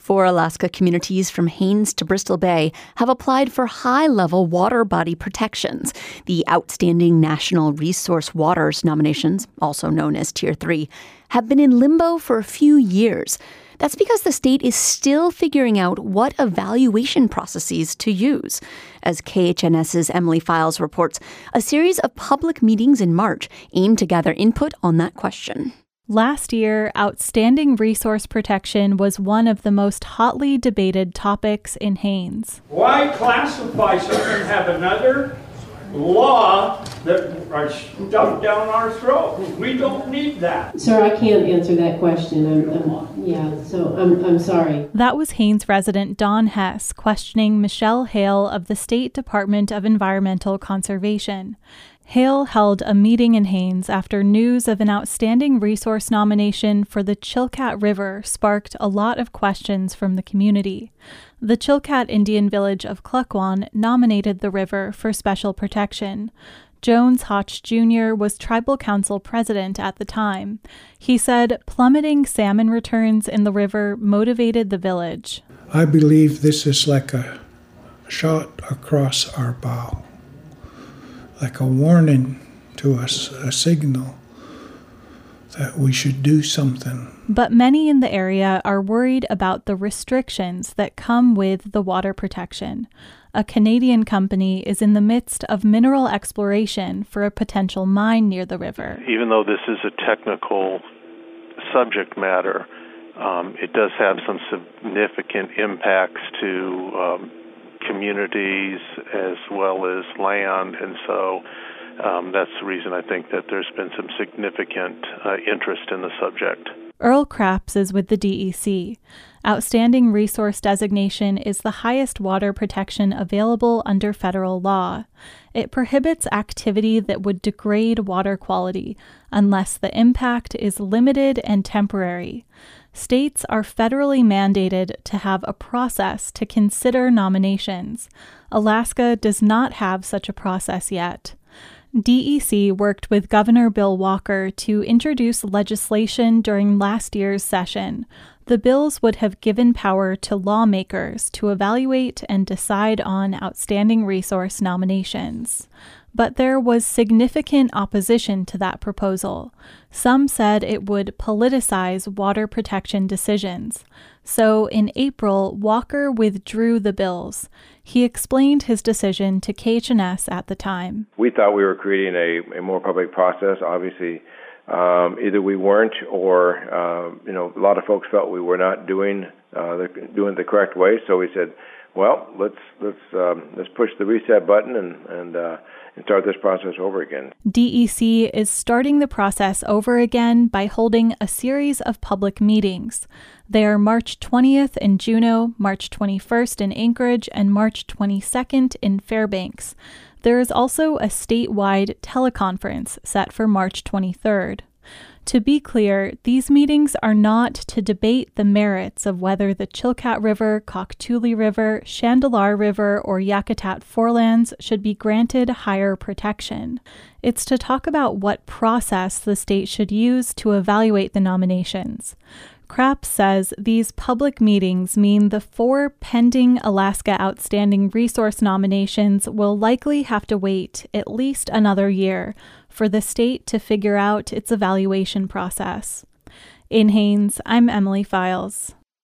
4 Alaska communities from Haines to Bristol Bay have applied for high-level water body protections, the Outstanding National Resource Waters nominations, also known as Tier 3, have been in limbo for a few years. That's because the state is still figuring out what evaluation processes to use. As KHNS's Emily Files reports, a series of public meetings in March aimed to gather input on that question. Last year, outstanding resource protection was one of the most hotly debated topics in Haines. Why classify something and have another law that are stuffed down our throat? We don't need that. Sir, I can't answer that question. I'm sorry. That was Haines resident Don Hess questioning Michelle Hale of the State Department of Environmental Conservation. Hale held a meeting in Haines after news of an outstanding resource nomination for the Chilkat River sparked a lot of questions from the community. The Chilkat Indian village of Klukwan nominated the river for special protection. Jones Hotch Jr. was tribal council president at the time. He said plummeting salmon returns in the river motivated the village. I believe this is like a shot across our bow, like a warning to us, a signal that we should do something. But many in the area are worried about the restrictions that come with the water protection. A Canadian company is in the midst of mineral exploration for a potential mine near the river. Even though this is a technical subject matter, it does have some significant impacts to communities as well as land, and so that's the reason I think that there's been some significant interest in the subject. Earl Craps is with the DEC. Outstanding resource designation is the highest water protection available under federal law. It prohibits activity that would degrade water quality unless the impact is limited and temporary. States are federally mandated to have a process to consider nominations. Alaska does not have such a process yet. DEC worked with Governor Bill Walker to introduce legislation during last year's session. The bills would have given power to lawmakers to evaluate and decide on outstanding resource nominations. But there was significant opposition to that proposal. Some said it would politicize water protection decisions. So in April, Walker withdrew the bills. He explained his decision to KHNS at the time. We thought we were creating a more public process. Obviously, either we weren't, or a lot of folks felt we were not doing it the correct way. So we said, well, let's push the reset button and start this process over again. DEC is starting the process over again by holding a series of public meetings. They are March 20th in Juneau, March 21st in Anchorage, and March 22nd in Fairbanks. There is also a statewide teleconference set for March 23rd. To be clear, these meetings are not to debate the merits of whether the Chilkat River, Koktuli River, Chandalar River, or Yakutat forelands should be granted higher protection. It's to talk about what process the state should use to evaluate the nominations. Craps says these public meetings mean the 4 pending Alaska Outstanding Resource nominations will likely have to wait at least another year for the state to figure out its evaluation process. In Haines, I'm Emily Files.